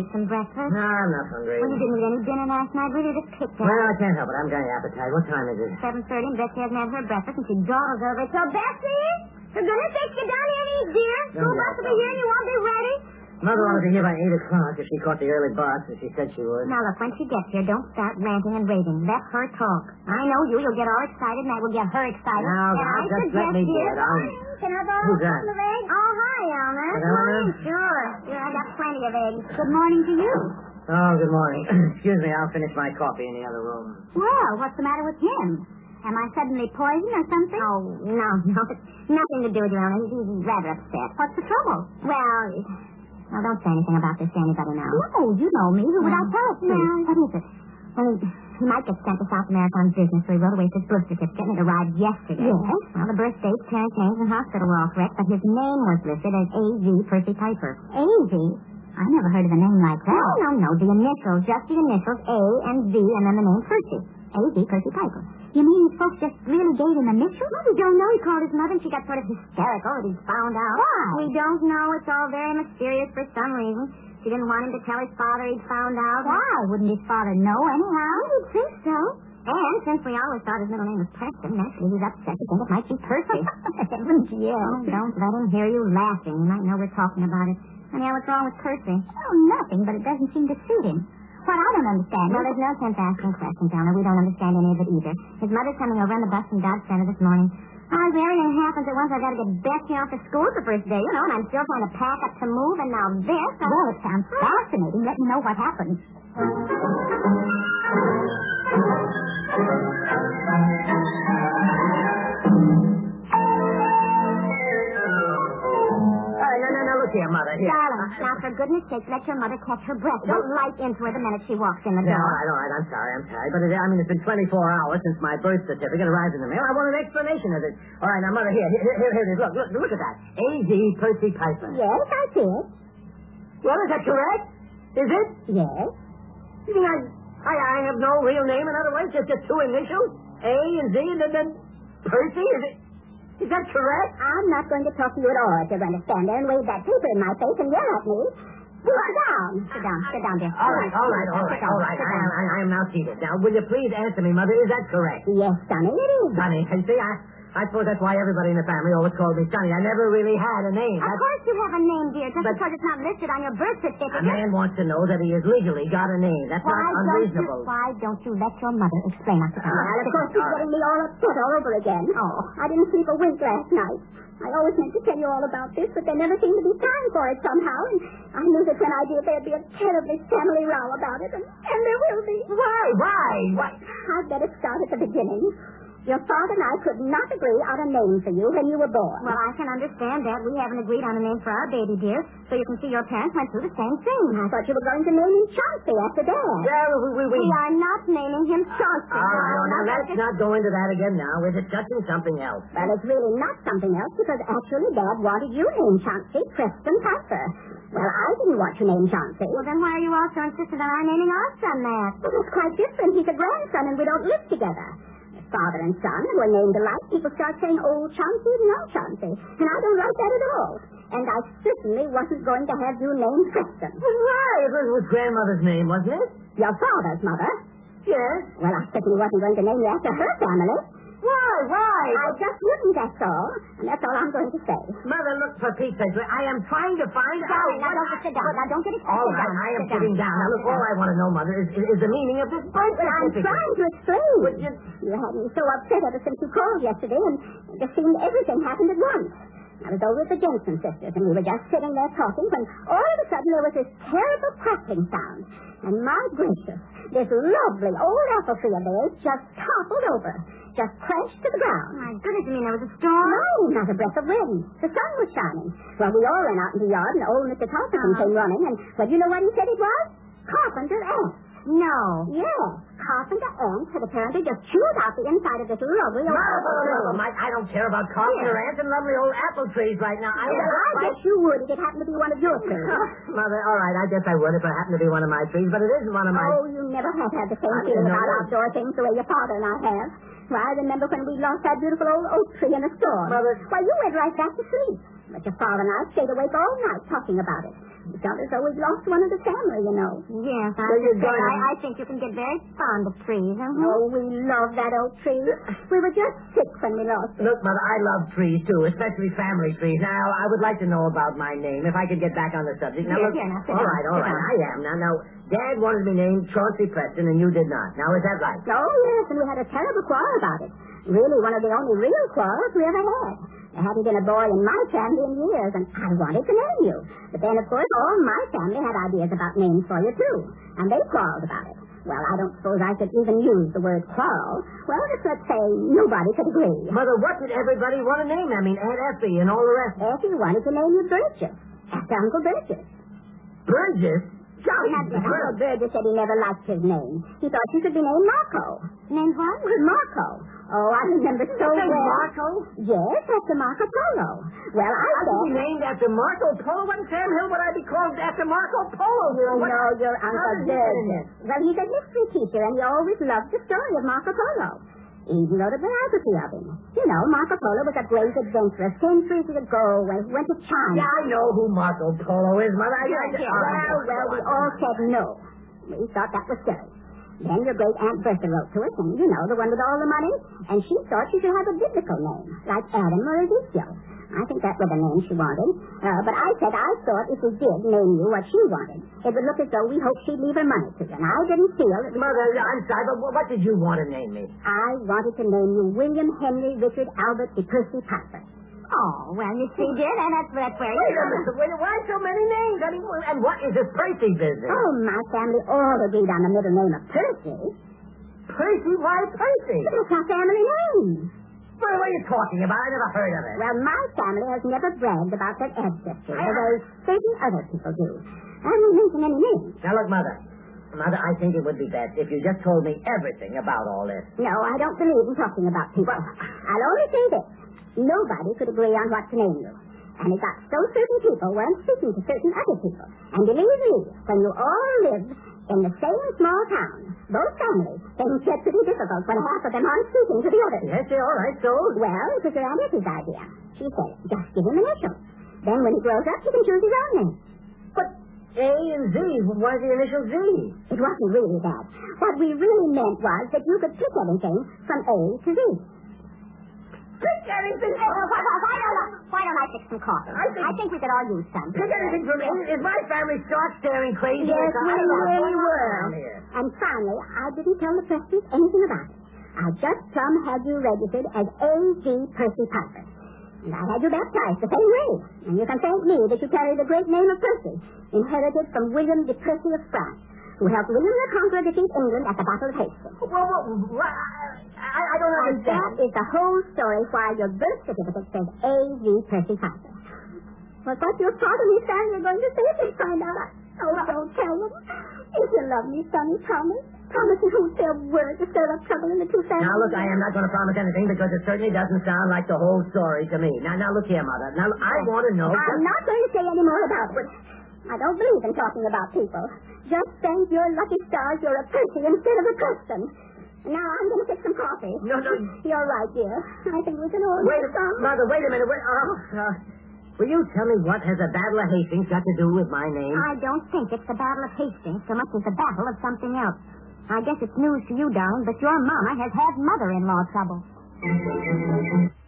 eat some breakfast? No, I'm not hungry. Well, you didn't eat any dinner last night. We just picked up. Well, I can't help it. I'm getting appetite. What time is it? 7:30, and Betsy hasn't had her breakfast, and she dawdles over. So, Betsy, for goodness sake, get down here and eat, dear. School bus will be here, and you won't be ready. Mother wanted to be here by 8 o'clock if she caught the early bus, as she said she would. Now, look, when she gets here, don't start ranting and raving. Let her talk. I know you'll get all excited, and that will get her excited. Now, just let me do it. Can I borrow a couple of eggs? Oh, hi, Elmer. Good morning. Sure, I got plenty of eggs. Good morning to you. Oh, good morning. Excuse me, I'll finish my coffee in the other room. Well, what's the matter with him? Am I suddenly poisoned or something? Oh, no. It's nothing to do with you, Elmer. He's rather upset. What's the trouble? Well... Now, don't say anything about this to anybody now. No, you know me. Who would I tell it to? What is it? Well, he might get sent to South America on business, so he wrote away his birth certificate and it arrived yesterday. Yes? Well, the birth date, parents' names, and hospital were all correct, but his name was listed as A.Z. Percy Piper. A.Z.? I never heard of a name like that. No. The initials, just the initials, A and Z, and then the name Percy. A.Z. Percy Piper. You mean folks just really gave him initials? Well, we don't know. He called his mother, and she got sort of hysterical that he'd found out. Why? We don't know. It's all very mysterious for some reason. She didn't want him to tell his father he'd found out. Why? Wouldn't his father know anyhow? I would think so. And since we always thought his middle name was Preston, naturally he's upset to think it might be Percy. Yeah. Oh, don't let him hear you laughing. He might know we're talking about it. Anyhow, what's wrong with Percy? Oh, nothing, but it doesn't seem to suit him. What I don't understand... Well, there's no sense asking questions, Elmer. We don't understand any of it either. His mother's coming over on the bus from Dodge Center this morning. If everything happens at once, I've got to get Betsy off to school the first day, and I'm still trying to pack up to move, and now this... Well, it sounds fascinating. Let me know what happened. Here, Mother, here. Darling, now, for goodness sake, let your mother catch her breath. Don't light into her the minute she walks in the door. No, all right. I'm sorry. But, it's been 24 hours since my birth certificate arrived in the mail. I want an explanation of it. All right, now, Mother, here it is. Look at that. A.Z. Percy Piper. Yes, I see it. Well, is that correct? Is it? Yes. You think I have no real name, in other words? Just two initials? A and Z, and then Percy? Is that correct? I'm not going to talk to you at all if you're going to stand there and wave that paper in my face and yell at me. Sit down. Sit down, dear. All right. I am now seated. Now, will you please answer me, Mother? Is that correct? Yes, Sonny, it is. Sonny, you see, I suppose that's why everybody in the family always called me Sonny. I never really had a name. Of course you have a name, dear, because it's not listed on your birth certificate. A man wants to know that he has legally got a name. That's not unreasonable. Why don't you let your mother explain us? Well, of course, you're getting me all upset all over again. Oh. I didn't sleep a wink last night. I always meant to tell you all about this, but there never seemed to be time for it somehow, and I knew that when I did, there'd be a terribly family row about it, and there will be. Why? I'd better start at the beginning. Your father and I could not agree on a name for you when you were born. Well, I can understand that. We haven't agreed on a name for our baby, dear, so you can see your parents went through the same thing. I thought you were going to name him Chauncey after Dad. Well, we are not naming him Chauncey. All right, now let's not go into that again now. We're discussing something else. Well, it's really not something else, because actually Dad wanted you named Chauncey Preston Piper. Well, I didn't want you named Chauncey. Well, then why are you also insistent on our naming our son that? Well, it's quite different. He's a grandson, and we don't live together. Father and son were named alike. People start saying old Chauncey and young Chauncey. And I don't like that at all. And I certainly wasn't going to have you named Preston. Why? It was grandmother's name, wasn't it? Your father's mother. Yes. Well, I certainly wasn't going to name you after her family. Why? I just wouldn't, that's all. And that's all I'm going to say. Mother, look, for Pete's sake, I am trying to find out. Now, don't sit down. Now, don't get excited. All right, I am sitting down. Now, look, all I want to know, Mother, is the meaning of this birth certificate. I'm trying to explain. You had me so upset ever since you called yesterday, and it just seemed everything happened at once. I was over at the Jensen sisters, and we were just sitting there talking, when all of a sudden there was this terrible crackling sound. And my gracious, this lovely old apple tree of theirs just toppled over. Just crashed to the ground. My goodness, you mean there was a storm? No, not a breath of wind. The sun was shining. Well, we all ran out in the yard, and old Mr. Tompkins came running, and, well, you know what he said it was? Carpenter ants. No. Yes. Carpenter ants had apparently just chewed out the inside of this lovely old apple tree. Mike, I don't care about carpenter ants and lovely old apple trees right now. I guess you would if it happened to be one of your trees. Mother, all right, I guess I would if it happened to be one of my trees, but it isn't one of my... Oh, you never have had the same feeling about outdoor things the way your father and I have. Well, I remember when we lost that beautiful old oak tree in a storm. Mother... Why, you went right back to sleep. But your father and I stayed awake all night talking about it. felt as though we'd lost one of the family, you know. Yes, I think you can get very fond of trees, Oh, we love that old tree. We were just sick when we lost it. Look, Mother, I love trees, too, especially family trees. Now, I would like to know about my name, if I could get back on the subject. Now, look, all right, I am. Now, Dad wanted me named Chauncey Preston, and you did not. Now, is that right? Oh, yes, and we had a terrible quarrel about it. Really, one of the only real quarrels we ever had. There hadn't been a boy in my family in years, and I wanted to name you. But then, of course, all my family had ideas about names for you, too. And they quarreled about it. Well, I don't suppose I could even use the word quarrel. Well, just let's say nobody could agree. Mother, what did everybody want to name? I mean, Aunt Effie and all the rest. Effie wanted to name you Burgess, after Uncle Burgess. Burgess? Uncle Burgess said he never liked his name. He thought you should be named Marco. Named what? Marco. Oh, I remember so well. Marco? Yes, after Marco Polo. Well, I I'd said... be named after Marco Polo? What in Sam Hill would I be called after Marco Polo? You know, your Uncle Burgess. Well, he's a history teacher, and he always loved the story of Marco Polo. He even wrote a biography of him. You know, Marco Polo was a great adventurer centuries ago when he went to China. Yeah, I know who Marco Polo is, Mother. Well, we all said no. We thought that was silly. Then your great-aunt Bertha wrote to us, and you know, the one with all the money, and she thought she should have a biblical name, like Adam or Ezekiel. I think that was the name she wanted. But I said I thought if we did name you what she wanted, it would look as though we hoped she'd leave her money to you. And I didn't feel it. Mother, I'm sorry, but what did you want to name me? I wanted to name you William Henry Richard Albert de Percy Piper. Oh, well, you see, dear, that's where you Wait, why so many names? I mean, and what is this Percy business? Oh, my family all agreed on the middle name of Percy. Percy? Why Percy? It's our family name. What are you talking about? I never heard of it. Well, my family has never bragged about their ancestry, the way certain other people do. I won't mention any names. Now, look, Mother, I think it would be best if you just told me everything about all this. No, I don't believe in talking about people. I'll only say this. Nobody could agree on what to name you. And it got so certain people weren't speaking to certain other people. And believe me, when you all lived in the same small town, both families, things get pretty difficult when half of them aren't speaking to the others. Yes, all right, so? Well, it was your Aunt Effie's idea. She said, just give him initials. Then when he grows up, he can choose his own name. But A and Z, why the initial Z? It wasn't really that. What we really meant was that you could pick anything from A to Z. Pick anything? Why don't I fix some coffee? I think we could all use some. Pick anything from me? Is my family start staring crazy? Yes, we really were. And finally, I didn't tell the Presties anything about it. I just plumb had you registered as A.G. Percy Piper. And I had you baptized the same way. And you can thank me that you carry the great name of Percy, inherited from William de Percy of France, who helped William the Conqueror defeat England at the Battle of Hastings. Well, I don't understand. And that is the whole story why your birth certificate says A.G. Percy Piper. Well, what your father and his family are going to say if they find out? Oh, don't tell them. If you love me, sonny, promise. Promise you won't say a word to stir up trouble in the two families. Now, look, I am not going to promise anything because it certainly doesn't sound like the whole story to me. Now, look here, Mother. Now, I want to know... I'm not going to say any more about it. I don't believe in talking about people. Just thank your lucky stars you're a Percy instead of a Preston. Now, I'm going to fix some coffee. No. You're right, dear. I think we can all Wait, some. Mother, wait a minute. Will you tell me what has the Battle of Hastings got to do with my name? I don't think it's the Battle of Hastings so much as the battle of something else. I guess it's news to you, darling, but your mama has had mother-in-law trouble.